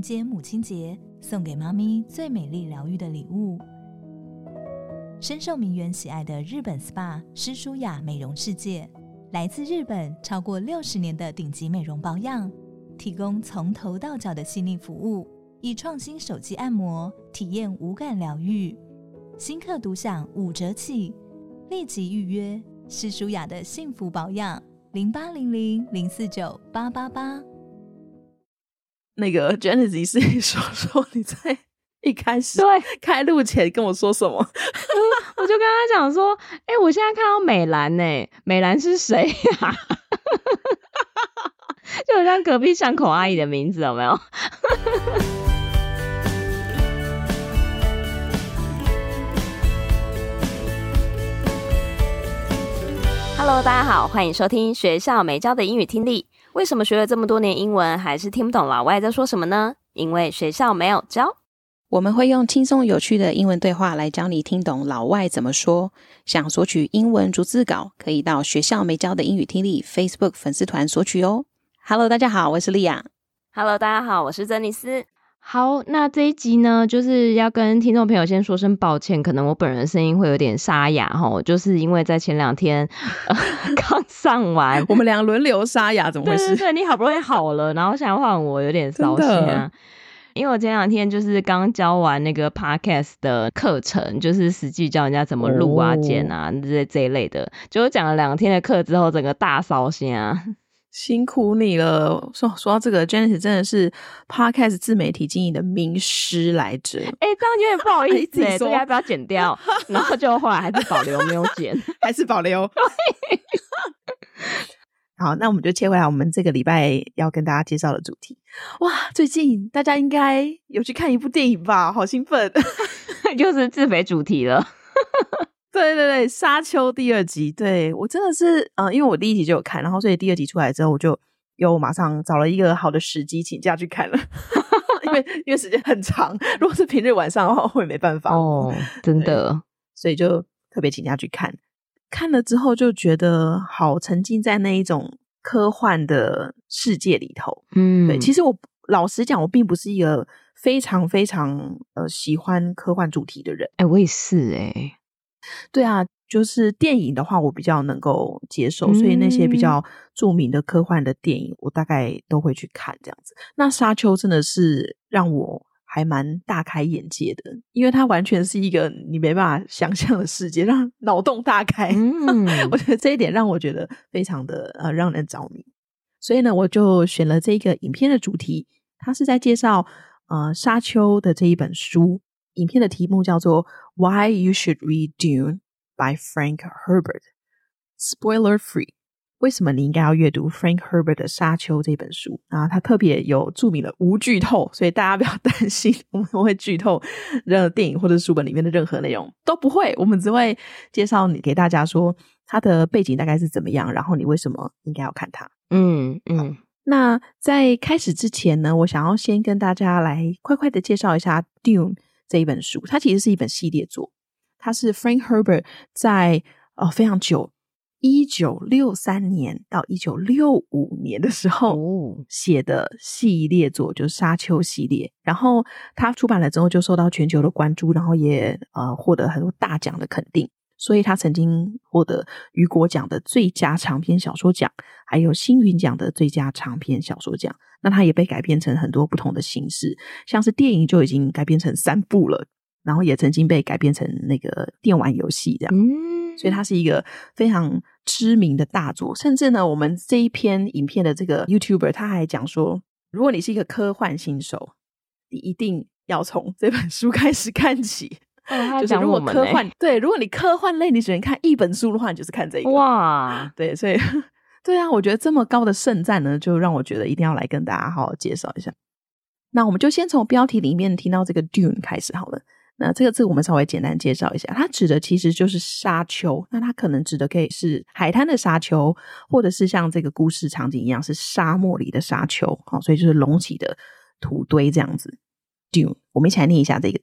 接母亲节，送给妈咪最美丽疗愈的礼物。深受名媛喜爱的日本 SPA 诗舒雅美容世界，来自日本超过60年的顶级美容保养，提供从头到脚的细腻服务，以创新手机按摩体验无感疗愈。新客独享5折起，立即预约诗舒雅的幸福保养0800049888。 那个 Genesis 是你说你在一开始开录前跟我说什么？ 我就跟他讲说，我现在看到美兰美兰是谁呀？就很像隔壁巷口阿姨的名字，有没有？Hello， 大家好，欢迎收听学校没教的英语听力。为什么学了这么多年英文，还是听不懂老外在说什么呢？因为学校没有教。 我们会用轻松有趣的英文对话来教你听懂老外怎么说。想索取英文逐字稿，可以到学校没教的英语听力 Facebook 粉丝团索取哦。Hello， 大家好，我是莉亚。 Hello， 大家好，我是珍妮斯。好，那这一集呢，就是要跟听众朋友先说声抱歉，可能我本人的声音会有点沙哑齁，就是因为在前2天刚上完， 我们俩轮流沙哑，怎么回事？ 对，你好不容易好了，然后现在换我有点烧心啊。因为我前2天就是刚教完那个 podcast 的课程，就是实际教人家怎么录啊、剪啊这一类的，结果讲了2天的课之后，整个大烧心啊。 辛苦你了。说到这个 Genesis 真的是 Podcast 自媒体经营的名师来着。 这样有点不好意思这个要不要剪掉？然后就后来还是保留没有剪。 还是保留。好，那我们就切回来我们这个礼拜要跟大家介绍的主题。哇，最近大家应该有去看一部电影吧？好兴奋。 就是自肥主题了。 对，沙丘第2集，对，我真的是因为我第1集就有看，然后所以第2集出来之后，我就又马上找了一个好的时机请假去看了。因为时间很长，如果是平日晚上的话会没办法哦，真的， 所以就特别请假去看。看了之后就觉得好沉浸在那一种科幻的世界里头。对，其实我老实讲，我并不是一个非常非常喜欢科幻主题的人。 我也是对啊，就是电影的话我比较能够接受，所以那些比较著名的科幻的电影我大概都会去看这样子。那沙丘真的是让我还蛮大开眼界的，因为它完全是一个你没办法想象的世界，让脑洞大开。我觉得这一点让我觉得非常的让人着迷。所以呢，我就选了这个影片的主题，它是在介绍沙丘的这一本书。影片的题目叫做 Why You Should Read Dune by Frank Herbert Spoiler Free， 为什么你应该要阅读 Frank Herbert 的沙丘这本书啊？他特别有注明了无剧透，所以大家不要担心我们会剧透任何电影或者书本里面的任何内容，都不会，我们只会介绍你给大家说它的背景大概是怎么样，然后你为什么应该要看它。那在开始之前呢，我想要先跟大家来快快的介绍一下 Dune这一本书。它其实是一本系列作，它是 Frank Herbert 在非常久1963年到1965年的时候写的系列作，就是沙丘系列。然后他出版了之后就受到全球的关注，然后也获得很多大奖的肯定，所以他曾经获得雨果奖的最佳长篇小说奖，还有星云奖的最佳长篇小说奖。那它也被改编成很多不同的形式，像是电影就已经改编成3部了，然后也曾经被改编成那个电玩游戏这样。所以它是一个非常知名的大作。甚至呢，我们这一篇影片的这个 YouTuber 他还讲说，如果你是一个科幻新手，你一定要从这本书开始看起。就是如果科幻对，如果你科幻类你只能看一本书的话，你就是看这个。哇，对，所以对啊，我觉得这么高的盛赞呢，就让我觉得一定要来跟大家好好介绍一下。那我们就先从标题里面听到这个 Dune 开始好了。那这个字我们稍微简单介绍一下，它指的其实就是沙丘。那它可能指的可以是海滩的沙丘，或者是像这个故事场景一样是沙漠里的沙丘，所以就是隆起的土堆这样子。Dune， 我们一起来念一下这个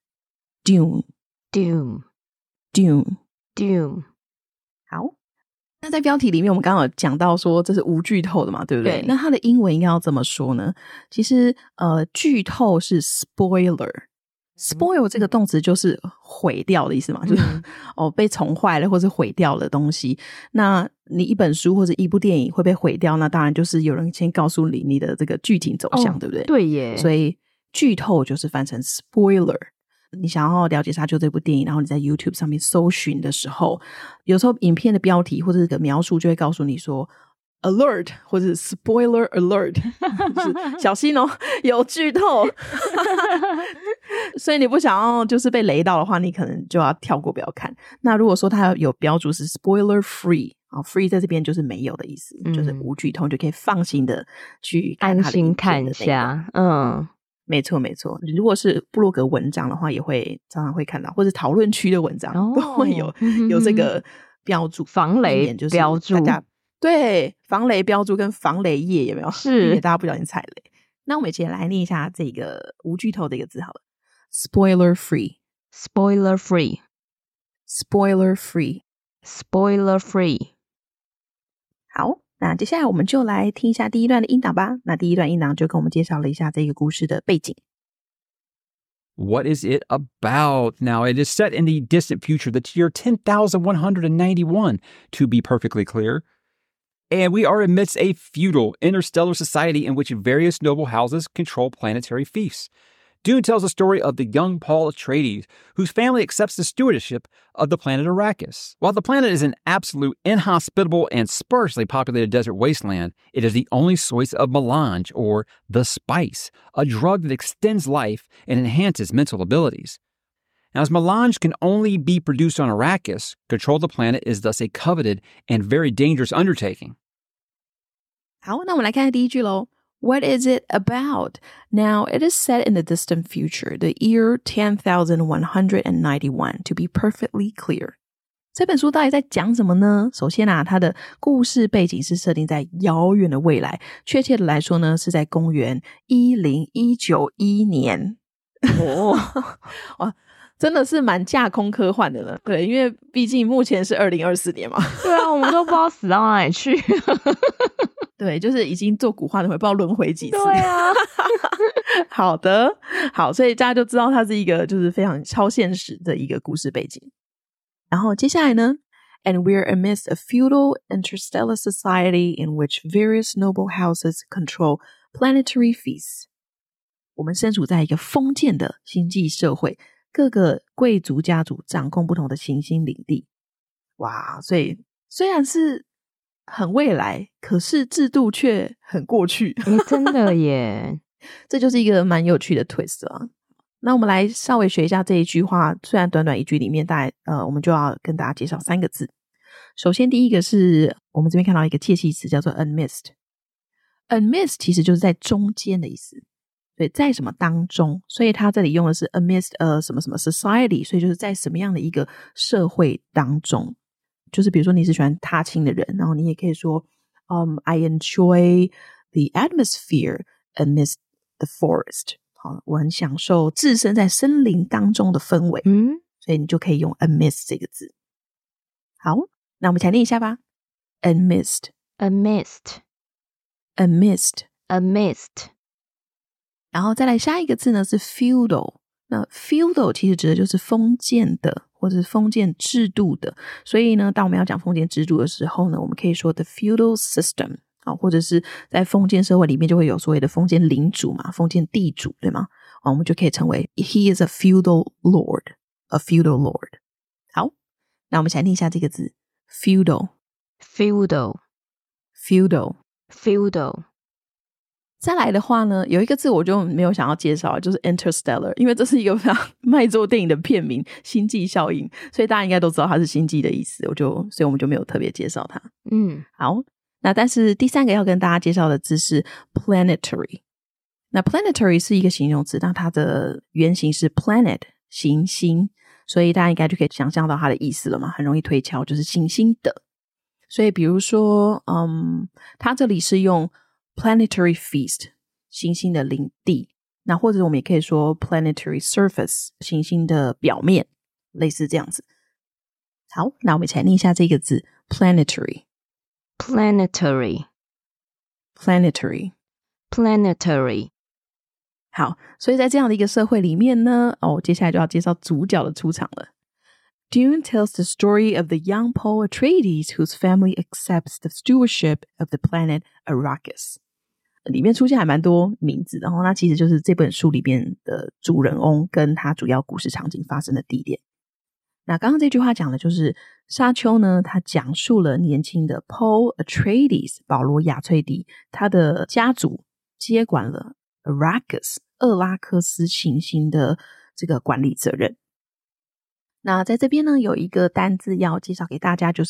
字。Dune， Dune， Dune， Dune。好， 那在标题里面我们刚刚有讲到说这是无剧透的嘛，对不对？ 对， 那它的英文应该要怎么说呢？其实剧透是 spoiler。spoil 这个动词就是毁掉的意思嘛，就是被宠坏了或是毁掉的东西。那你一本书或者一部电影会被毁掉，那当然就是有人先告诉你的这个剧情走向，对不对？ 对耶。 所以剧透就是翻成 spoiler。你想要了解沙丘这部电影，然后你在 YouTube 上面搜寻的时候，有时候影片的标题或者这个描述就会告诉你说 alert 或者 spoiler alert 就是小心哦，有剧透所以你不想要就是被雷到的话，你可能就要跳过不要看。那如果说它有标注是 spoiler free free 在这边就是没有的意思，就是无剧透，你就可以放心的去看它的安心看一下。 没错没错，如果是部落格文章的话也会常常会看到，或者讨论区的文章都会有这个标注， 防雷标注， 大家对防雷标注跟防雷页有没有？ 是避免大家不小心踩雷。那我们一起来念一下这个无剧透的一个字好了 spoiler free spoiler free spoiler free spoiler free。 好，那接下来我们就来听一下第一段的音档吧。那第一段音档就跟我们介绍了一下这个故事的背景。 What is it about? Now, it is set in the distant future, the year 10,191, to be perfectly clear. And we are amidst a feudal interstellar society in which various noble houses control planetary fiefs. Dune tells the story of the young Paul Atreides, whose family accepts the stewardship of the planet Arrakis. While the planet is an absolute, inhospitable, and sparsely populated desert wasteland, it is the only source of melange, or the spice, a drug that extends life and enhances mental abilities. Now, as melange can only be produced on Arrakis, control of the planet is thus a coveted and very dangerous undertaking. 好，那我们来看第一句咯。What is it about? Now, it is set in the distant future, the year 10,191, to be perfectly clear. 这本书到底在讲什么呢？首先它的故事背景是设定在遥远的未来，确切的来说呢，是在公元10191年。哇，真的是蛮架空科幻的了。对，因为毕竟目前是2024年嘛。 对啊，我们都不知道死到哪里去。 对，就是已经做古幻的回，不知道轮回几次。 对啊。 好的，好，所以大家就知道它是一个就是非常超现实的一个故事背景。然后接下来呢 And we're amidst a feudal interstellar society in which various noble houses control planetary feasts. 我们身处在一个封建的星际社会，各个贵族家族掌控不同的行星领地。哇，所以虽然是很未来，可是制度却很过去。 真的耶。 这就是一个蛮有趣的 twist 啊。那我们来稍微学一下这一句话，虽然短短一句里面大概我们就要跟大家介绍3个字。首先第一个是我们这边看到一个介系词叫做 amidst。 amidst 其实就是在中间的意思，对，在什么当中，所以它这里用的是 amidst 什么什么 society， 所以就是在什么样的一个社会当中。就是比如说你是喜欢踏青的人，然后你也可以说I enjoy the atmosphere amidst the forest。 好，我很享受置身在森林当中的氛围。所以你就可以用 amidst 这个字。好，那我们一起来念一下吧。 amidst amidst amidst amidst。 然后再来下一个字呢是 feudal。 那 feudal 其实指的就是封建的或者是封建制度的，所以呢当我们要讲封建制度的时候呢，我们可以说 the feudal system， 或者是在封建社会里面就会有所谓的封建领主嘛，封建地主，对吗？我们就可以称为 he is a feudal lord， a feudal lord。 好，那我们一起来念一下这个字 feudal feudal feudal feudal。 再来的话呢，有一个字我就没有想要介绍，就是 interstellar， 因为这是一个非常卖座电影的片名，星际效应，所以大家应该都知道它是星际的意思，所以我们就没有特别介绍它。好，那但是第3个要跟大家介绍的字是 planetary。 那 planetary 是一个形容词，那它的原型是 planet 行星，所以大家应该就可以想象到它的意思了嘛，很容易推敲，就是行星的。所以比如说它这里是用planetary feast 行星的领地，那或者我们也可以说 planetary surface 行星的表面，类似这样子。好，那我们一起来念一下这个字 planetary planetary planetary 好，所以在这样的一个社会里面呢，接下来就要介绍主角的出场了。Dune tells the story of the young Paul Atreides whose family accepts the stewardship of the planet Arrakis。里面出现还蛮多名字的，然后那其实就是这本书里面的主人翁跟他主要故事场景发生的地点。那刚刚这句话讲的就是沙丘呢，他讲述了年轻的 Paul Atreides 保罗亚崔迪，他的家族接管了 Arrakis 厄拉克斯行星的这个管理责任。那在这边呢，有一个单字要介绍给大家，就是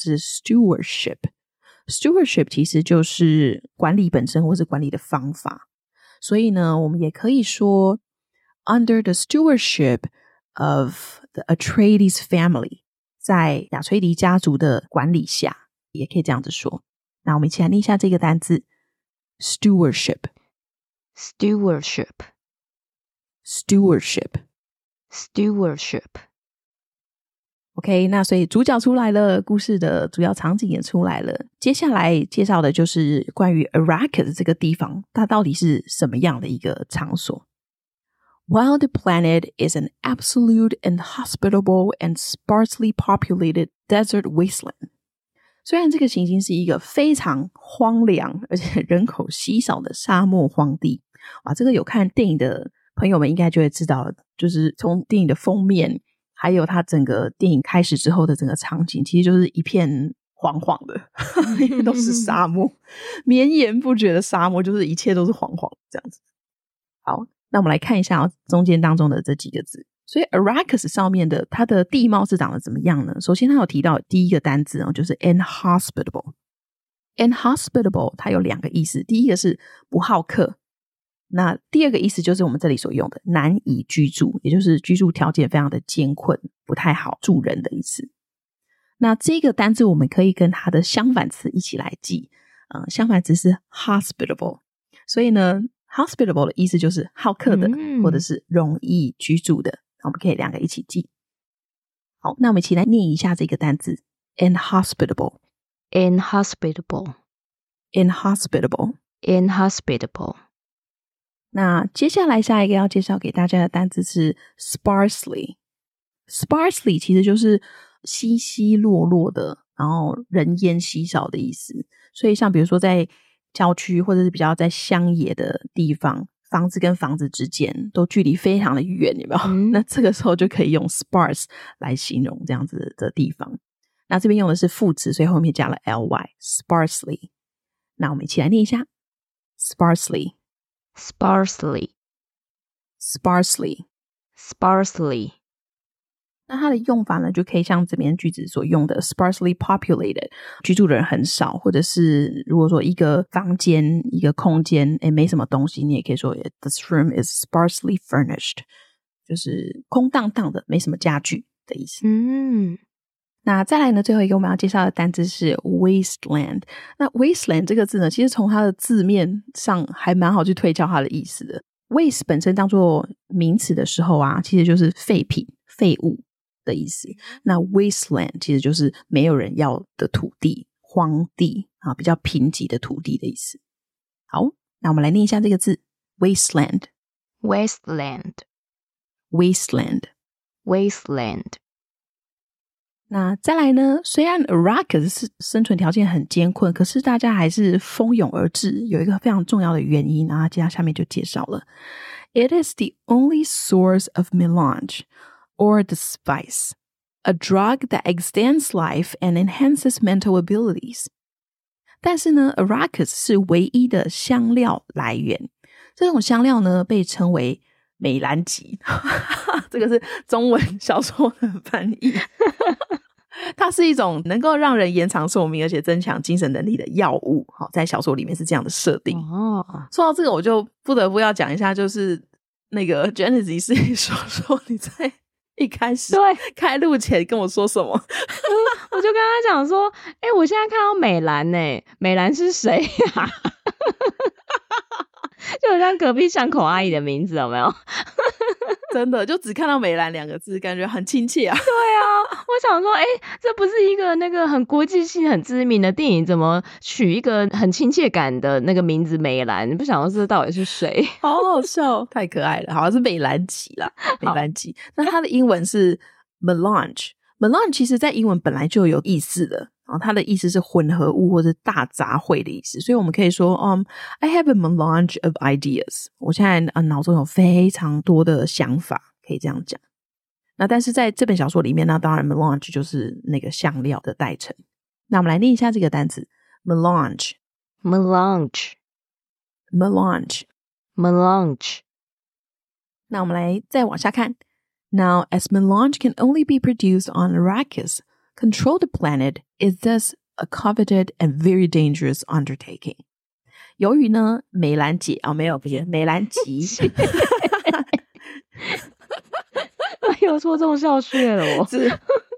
stewardship。Stewardship 其实就是管理本身或是管理的方法，所以呢，我们也可以说 under the stewardship of the Atreides family， 在亚崔迪家族的管理下，也可以这样子说。那我们一起来念一下这个单字 stewardship stewardship stewardship stewardship OK， 那所以主角出来了，故事的主要场景也出来了。接下来介绍的就是关于 Arrakis 这个地方，它到底是什么样的一个场所。While the planet is an absolute inhospitable and sparsely populated desert wasteland， 虽然这个行星是一个非常荒凉而且人口稀少的沙漠荒地，哇，这个有看电影的朋友们应该就会知道，就是从电影的封面还有它整个电影开始之后的整个场景，其实就是一片黄黄的因为都是沙漠绵延不绝的沙漠，就是一切都是黄黄这样子。好，那我们来看一下中间当中的这几个字。所以 Arrakis 上面的它的地貌是长得怎么样呢？首先它有提到第一个单字就是 inhospitable。 inhospitable 它有两个意思，第一个是不好客，那第二个意思就是我们这里所用的难以居住，也就是居住条件非常的艰困，不太好住人的意思。那这个单字我们可以跟它的相反词一起来记，相反词是 hospitable， 所以呢 hospitable 的意思就是好客的，或者是容易居住的，我们可以两个一起记。好，那我们一起来念一下这个单字 inhospitable inhospitable inhospitable inhospitable。 那接下来下一个要介绍给大家的单字是 sparsely。 sparsely 其实就是稀稀落落的，然后人烟稀少的意思。所以像比如说在郊区或者是比较在乡野的地方，房子跟房子之间都距离非常的远，有没有？那这个时候就可以用 sparse 来形容这样子的地方。那这边用的是副词，所以后面加了 ly sparsely。 那我们一起来念一下 sparsely sparsely sparsely sparsely。 那它的用法呢，就可以像这边句子所用的 sparsely populated， 居住的人很少，或者是如果说一个房间一个空间没什么东西，你也可以说 This room is sparsely furnished， 就是空荡荡的，没什么家具的意思。那再来呢，最后一个我们要介绍的单字是 wasteland。 那 wasteland 这个字呢，其实从它的字面上还蛮好去推敲它的意思的。 waste 本身当作名词的时候啊，其实就是废品废物的意思。那 wasteland 其实就是没有人要的土地，荒地啊，比较贫瘠的土地的意思。好，那我们来念一下这个字 wasteland wasteland wasteland wasteland。 那再来呢，虽然 Arrakis 是生存条件很艰困，可是大家还是蜂拥而至，有一个非常重要的原因，然后下面就介绍了 It is the only source of melange or the spice, a drug that extends life and enhances mental abilities。 但是呢 Arrakis 是唯一的香料来源，这种香料呢被称为美兰吉这个是中文小说的翻译它是一种能够让人延长寿命而且增强精神能力的药物，在小说里面是这样的设定。说到这个我就不得不要讲一下，就是那个 Genesis 是你说你在一开始开录前跟我说什么我就跟他讲说我现在看到美兰美兰是谁呀就很像隔壁巷口阿姨的名字，有没有真的就只看到美兰2个字，感觉很亲切啊。 对啊，我想说这不是一个那个很国际性很知名的电影，怎么取一个很亲切感的那个名字美兰？不想说这到底是谁？ 好好笑，太可爱了。好像是美兰吉啦，美兰吉。那它的英文是 melange。melange 其实在英文本来就有意思的，然后它的意思是混合物或者大杂烩的意思，所以我们可以说I have a melange of ideas。我现在脑中有非常多的想法，可以这样讲。那但是在这本小说里面，那当然 melange 就是那个香料的代称。那我们来念一下这个单词 melange。 melange melange melange。 那我们来再往下看。Now, as melange can only be produced on Arrakis, control the planet is thus a coveted and very dangerous undertaking. 由于呢，美兰姐没有，不是美兰吉， 又说中笑穴了我。 是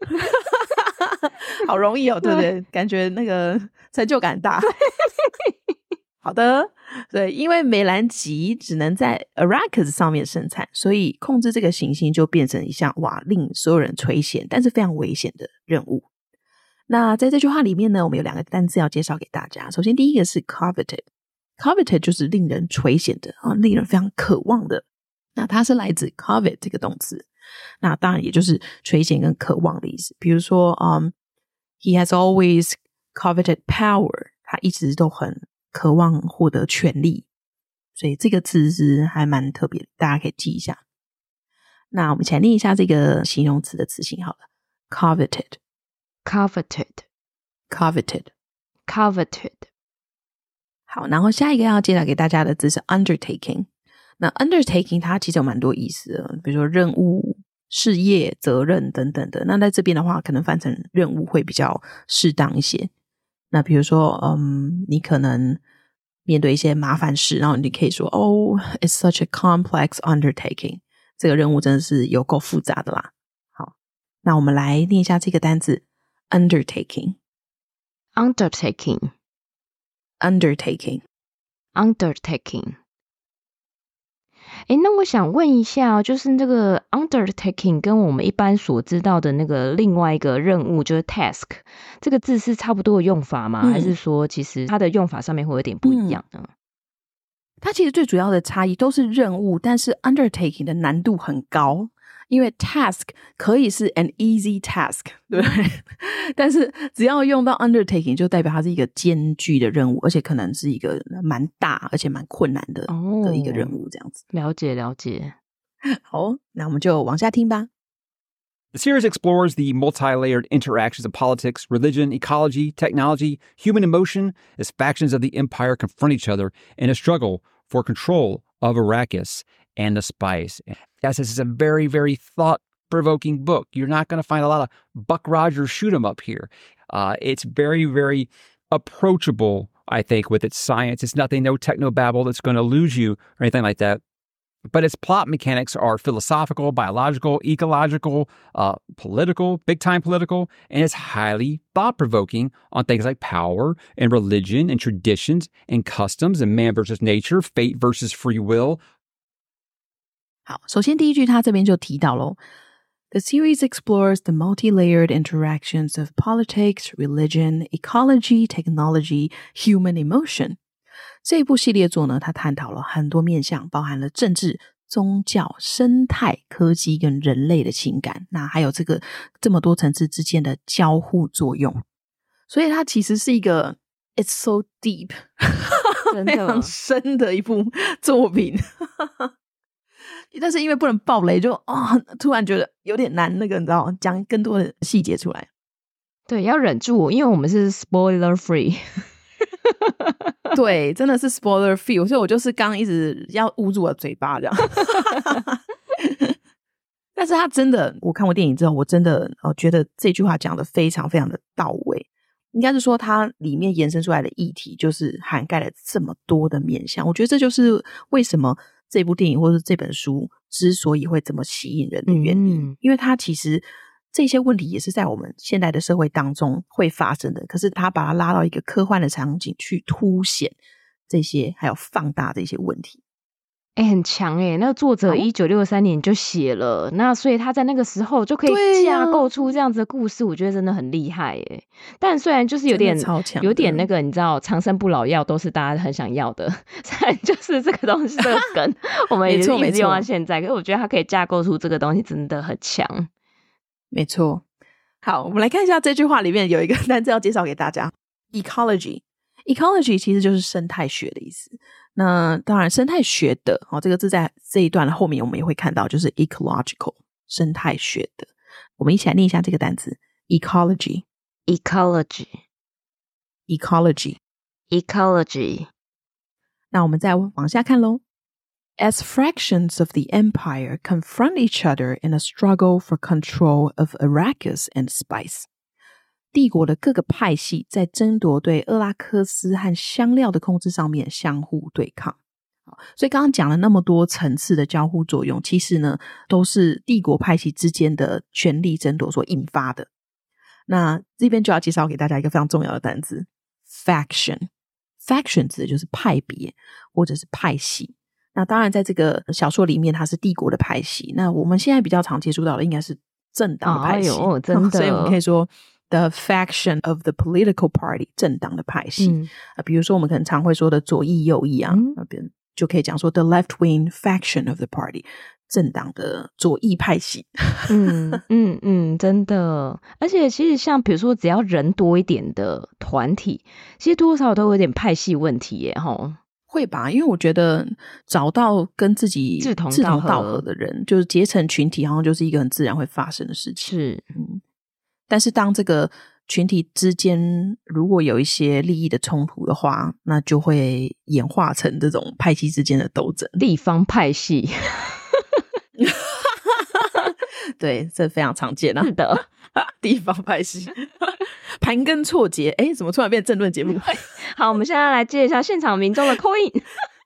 好容易哦，对不对？感觉那个成就感大。好的，对，因为美兰吉只能在 Arrakis 上面生产，所以控制这个行星就变成一项令所有人垂涎但是非常危险的任务。那在这句话里面呢，我们有2个单字要介绍给大家。首先第一个是 coveted。coveted 就是令人垂涎的令人非常渴望的。那它是来自 covet 这个动词，那当然也就是垂涎跟渴望的意思。比如说he has always coveted power， 他一直都很渴望获得权力，所以这个字是还蛮特别的，大家可以记一下。那我们一起来念一下这个形容词的词形好了。 coveted coveted coveted coveted。 好，然后下一个要介绍给大家的字是 undertaking。 那 undertaking 它其实有蛮多意思的，比如说任务、事业、责任等等的。那在这边的话可能翻成任务会比较适当一些。那比如说你可能面对一些麻烦事，然后你可以说it's such a complex undertaking， 这个任务真的是有够复杂的啦。好，那我们来念一下这个单字 undertaking undertaking undertaking undertaking。 那我想问一下就是这个 undertaking 跟我们一般所知道的那个另外一个任务就是 task， 这个字是差不多的用法吗？还是说其实它的用法上面会有点不一样呢？ 它其实最主要的差异都是任务，但是 undertaking 的难度很高。因为 task 可以是 an easy task， 对不对？但是只要用到 undertaking 就代表它是一个艰巨的任务，而且可能是一个蛮大而且蛮困难的一个任务这样子。 了解了解。 好，那我们就往下听吧。 The series explores the multi-layered interactions of politics, religion, ecology, technology, human emotion as factions of the Empire confront each other in a struggle for control of Arrakis and the spice. Yes, this is a very, very thought-provoking book. You're not going to find a lot of Buck Rogers shoot-'em-up here. It's very, very approachable, I think, with its science. It's nothing, no technobabble that's going to lose you or anything like that. But its plot mechanics are philosophical, biological, ecological, political, big-time political, and it's highly thought-provoking on things like power and religion and traditions and customs and man versus nature, fate versus free will. 好，首先第一句他这边就提到咯 The series explores the multi-layered interactions of politics, religion, ecology, technology, human emotion. 这一部系列作呢，它探讨了很多面向，包含了政治、宗教、生态、科技跟人类的情感，那还有这么多层次之间的交互作用。所以它其实是一个 It's so deep 非常深的一部作品。但是因为不能爆雷，就突然觉得有点难你知道讲更多的细节出来。 对，要忍住，因为我们是 spoiler free。 对，真的是 spoiler free， 所以我就是刚一直要捂住我的嘴巴这样。但是他真的，我看过电影之后，我真的觉得这句话讲得非常非常的到位。应该是说它里面延伸出来的议题就是涵盖了这么多的面向，我觉得这就是为什么这部电影或者这本书之所以会这么吸引人的原因。因为它其实这些问题也是在我们现代的社会当中会发生的，可是它把它拉到一个科幻的场景去凸显这些还有放大这些问题。 很强那个作者1963年就写了，那所以他在那个时候就可以架构出这样子的故事，我觉得真的很厉害但虽然就是有点那个你知道长生不老药都是大家很想要的，虽然就是这个东西这个梗我们也一直用到现在，可是我觉得他可以架构出这个东西真的很强。 没错。好，我们来看一下这句话里面有一个单字要介绍给大家， Ecology 其实就是生态学的意思。那当然生态学的这个字在这一段的后面我们也会看到，就是 ecological 生态学的。我们一起来念一下这个单词 Ecology。 那我们再往下看咯。 As fractions of the empire confront each other in a struggle for control of Arrakis and spice，帝国的各个派系在争夺对厄拉克斯和香料的控制上面相互对抗。所以刚刚讲了那么多层次的交互作用，其实呢都是帝国派系之间的权力争夺所引发的。那这边就要介绍给大家一个非常重要的单字 faction。 faction 指的就是派别或者是派系。那当然在这个小说里面它是帝国的派系，那我们现在比较常接触到的应该是政党的派系。 真的所以我们可以说The faction of the political party 政党的派系。比如说我们可能常会说的左翼右翼那边就可以讲说 the left wing faction of the party 政党的左翼派系。 真的。而且其实像比如说只要人多一点的团体，其实多少都有点派系问题会吧，因为我觉得找到跟自己志同道合的人，就是结成群体好像就是一个很自然会发生的事情。 是但是当这个群体之间如果有一些利益的冲突的话，那就会演化成这种派系之间的斗争， 地方派系。 对，这非常常见是的。 地方派系盘根错节。怎么突然变政论节目？ 好，我们现在来接一下现场民众的 call in。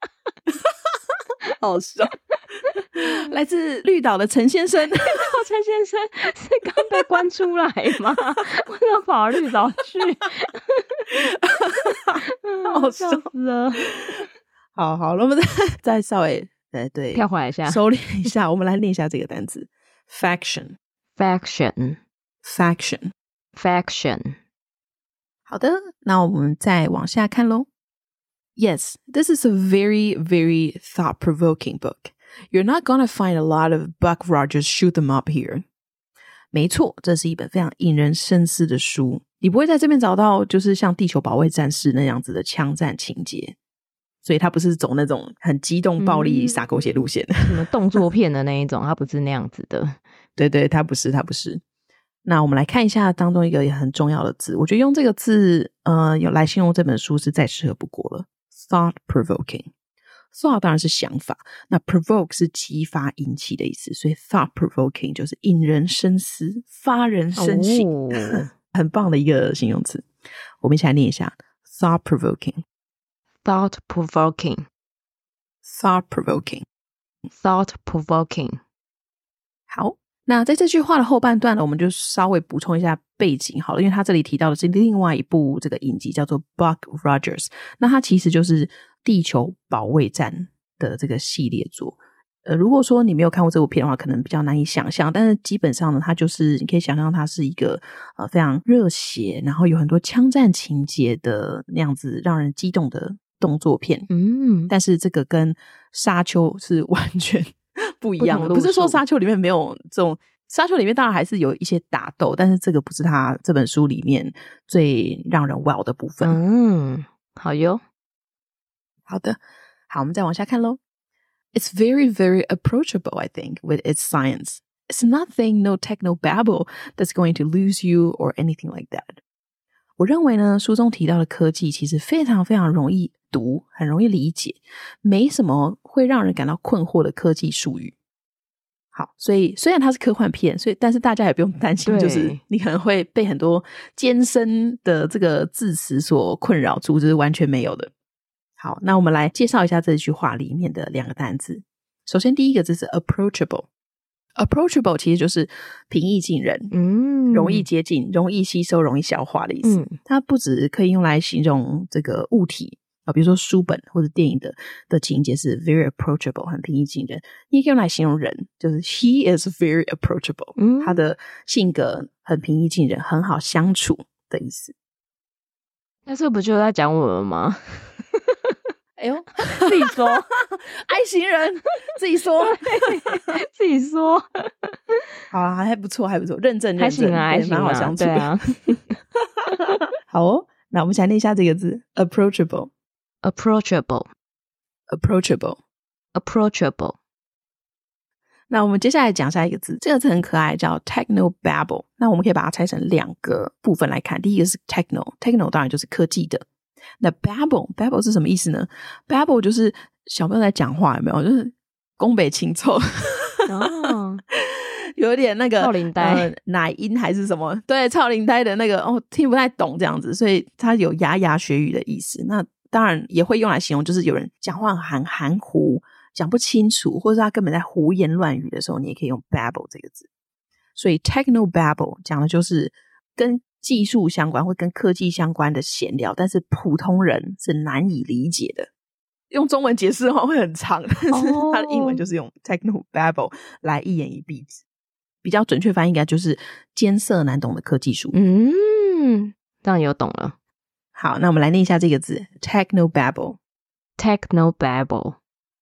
好笑。来自绿岛的陈先生。 陈先生是刚被关出来吗？为什么跑到绿岛去？ 好笑死了。 好，我们再稍微对跳回来一下， 收敛一下。我们来念一下这个单词 faction。 好的，那我们再往下看咯。Yes, this is a very, very thought-provoking book. You're not gonna find a lot of Buck Rogers shoot them up here. 没错，这是一本非常引人深思的书。你不会在这边找到就是像地球保卫战士那样子的枪战情节，所以它不是走那种很激动暴力洒狗血路线， 什么动作片的那一种，它不是那样子的。 对，它不是。那我们来看一下当中一个也很重要的字，我觉得用这个字有来形容这本书是再适合不过了。Thought-provoking。 Thought 当然是想法，那 provoke 是激发引起的意思，所以 thought-provoking 就是引人深思发人深省。很棒的一个形容词。我们一起来念一下 Thought-provoking。 好，那在这句话的后半段呢，我们就稍微补充一下背景好了，因为他这里提到的是另外一部这个影集叫做 Buck Rogers， 那它其实就是地球保卫战的这个系列作。如果说你没有看过这部片的话，可能比较难以想象，但是基本上呢，它就是你可以想象它是一个非常热血，然后有很多枪战情节的那样子让人激动的动作片。但是这个跟沙丘是完全不一样的，不是说沙丘里面没有这种，沙丘里面当然还是有一些打斗，但是这个不是他这本书里面最让人 wow 的部分。 好哟。 好的，好，我们再往下看咯。It's very, very approachable, I think, with its science. It's nothing, no techno-babble that's going to lose you or anything like that. 我认为呢，书中提到的科技其实非常非常容易读，很容易理解，没什么会让人感到困惑的科技术语。好，所以虽然它是科幻片，但是大家也不用担心，就是你可能会被很多艰深的这个字词所困扰住，这是完全没有的。好，那我们来介绍一下这句话里面的两个单字。首先第一个字是 approachable。approachable 其实就是平易近人，容易接近，容易吸收，容易消化的意思。它不只可以用来形容这个物体， 比如说书本或者电影的情节是 very approachable 很平易近人，你也可以用来形容人，就是 he is very approachable，他的性格很平易近人，很好相处的意思。 那这不就在讲我们吗？ 哎呦， 自己说爱情人自己说自己说好啊，还不错还不错，认真还行啊，还行啊， 蛮好相处的。 对啊好哦，那我们想念一下这个字 approachable approachable approachable approachable。 那我们接下来讲下一个字，这个字很可爱，叫 technobabble。那我们可以把它拆成2个部分来看，第一个是 techno 当然就是科技的。那 babble 是什么意思呢？ babble 就是小朋友在讲话，有没有？就是宫北清凑哦， 有点那个超龄呆奶音还是什么，对，超龄呆的那个听不太懂这样子，所以它有牙牙学语的意思。那当然也会用来形容就是有人讲话很含糊，讲不清楚，或者他根本在胡言乱语的时候，你也可以用 babble 这个字。所以 technobabble 讲的就是跟技术相关或跟科技相关的闲聊，但是普通人是难以理解的。用中文解释的话会很长，但是它的英文就是用 technobabble 来一言以蔽之。比较准确翻译应该就是艰涩难懂的科技术。 这样有懂了。 好，那我们来念一下这个字 technobabble technobabble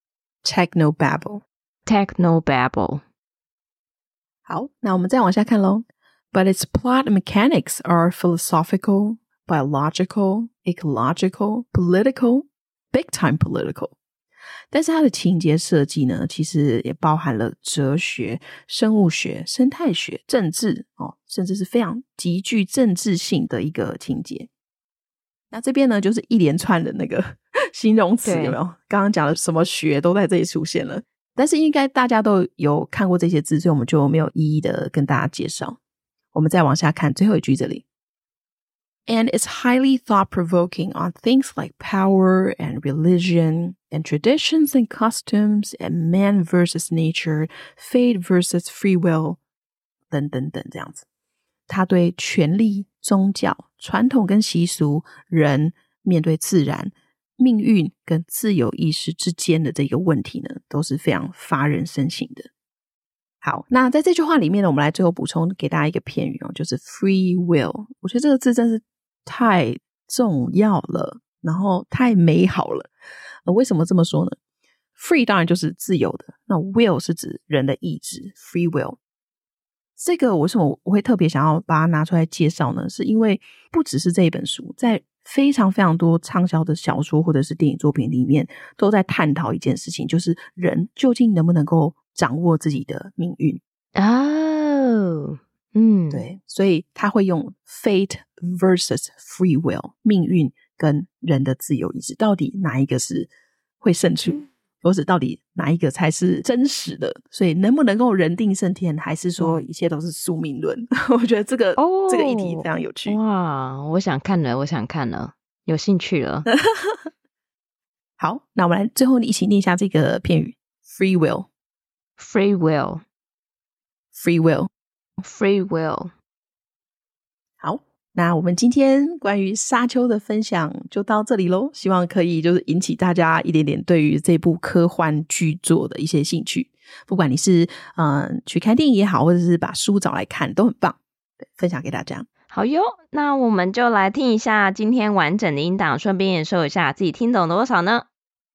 technobabble technobabble。 好，那我们再往下看咯。But its plot mechanics are philosophical, biological, ecological, political, big time political. 但是它的情节设计呢，其实也包含了哲学、生物学、生态学、政治甚至是非常极具政治性的一个情节。那这边呢，就是一连串的那个形容词，有没有？刚刚讲的什么学都在这里出现了。但是应该大家都有看过这些字，所以我们就没有一一的跟大家介绍。我们再往下看最后一句这里。And it's highly thought-provoking on things like power and religion and traditions and customs and man versus nature, fate versus free will 等等等这样子。他对权力、宗教、传统跟习俗、人面对自然、命运跟自由意识之间的这个问题呢，都是非常发人深省的。好，那在这句话里面呢，我们来最后补充给大家一个片语就是 free will。我觉得这个字真是太重要了，然后太美好了。为什么这么说呢？ free 当然就是自由的，那 will 是指人的意志 free will。 这个为什么我会特别想要把它拿出来介绍呢？是因为不只是这一本书，在非常非常多畅销的小说或者是电影作品里面都在探讨一件事情，就是人究竟能不能够掌握自己的命运。对，所以他会用 fate versus free will， 命运跟人的自由意志，到底哪一个是会胜出，或者到底哪一个才是真实的？所以能不能够人定胜天，还是说一切都是宿命论？我觉得这个议题非常有趣。 哇，我想看了，有兴趣了。 好，那我们来最后一起念一下这个片语 free will free will free will free will。 好，那我们今天关于沙丘的分享就到这里咯，希望可以就是引起大家一点点对于这部科幻巨作的一些兴趣，不管你是去看电影也好，或者是把书找来看都很棒，对，分享给大家。 好哟，那我们就来听一下今天完整的音档，顺便也说一下自己听懂多少呢。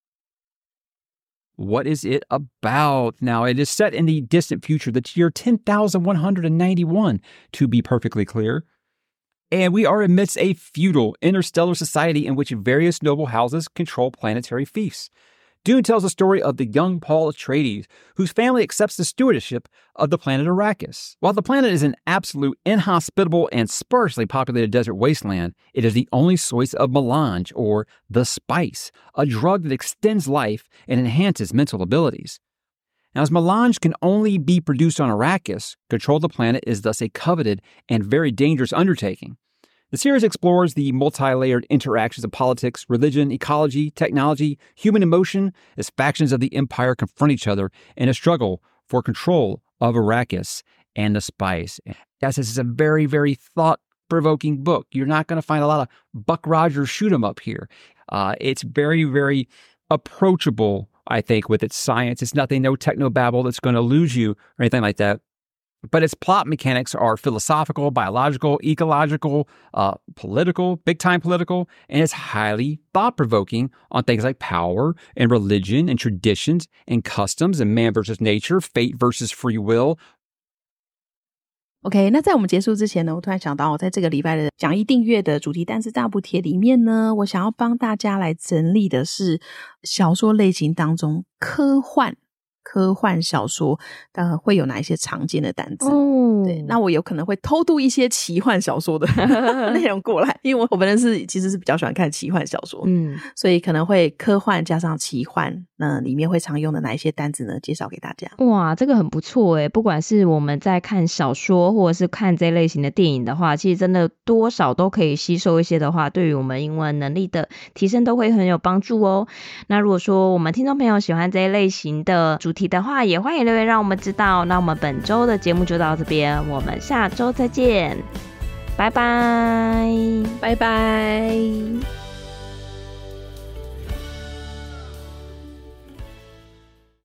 What is it about? Now, it is set in the distant future, the year 10,191, to be perfectly clear. And we are amidst a feudal interstellar society in which various noble houses control planetary fiefs. Dune tells the story of the young Paul Atreides, whose family accepts the stewardship of the planet Arrakis. While the planet is an absolute, inhospitable, and sparsely populated desert wasteland, it is the only source of melange, or the spice, a drug that extends life and enhances mental abilities. Now, as melange can only be produced on Arrakis, control of the planet is thus a coveted and very dangerous undertaking. The series explores the multi-layered interactions of politics, religion, ecology, technology, human emotion as factions of the Empire confront each other in a struggle for control of Arrakis and the spice. Yes, this is a very, very thought-provoking book. You're not going to find a lot of Buck Rogers shoot 'em up here. It's very, very approachable, I think, with its science. It's nothing, no technobabble that's going to lose you or anything like that. But its plot mechanics are philosophical, biological, ecological, political, big-time political, and it's highly thought-provoking on things like power and religion and traditions and customs and man versus nature, fate versus free will. OK， 那在我们结束之前呢，我突然想到，在这个礼拜的讲义订阅的主题单词大补帖里面呢，我想要帮大家来整理的是小说类型当中科幻小说会有哪一些常见的单词。对，那我有可能会偷渡一些奇幻小说的内容过来，因为我本人其实是比较喜欢看奇幻小说，所以可能会科幻加上奇幻，那里面会常用的哪一些单词呢？介绍给大家。 哇，这个很不错耶，不管是我们在看小说或者是看这类型的电影的话，其实真的多少都可以吸收一些的话，对于我们英文能力的提升都会很有帮助哦。那如果说我们听众朋友喜欢这一类型的主题的话，也欢迎留言让我们知道。那我们本周的节目就到这边，我们下周再见，拜拜， 拜拜。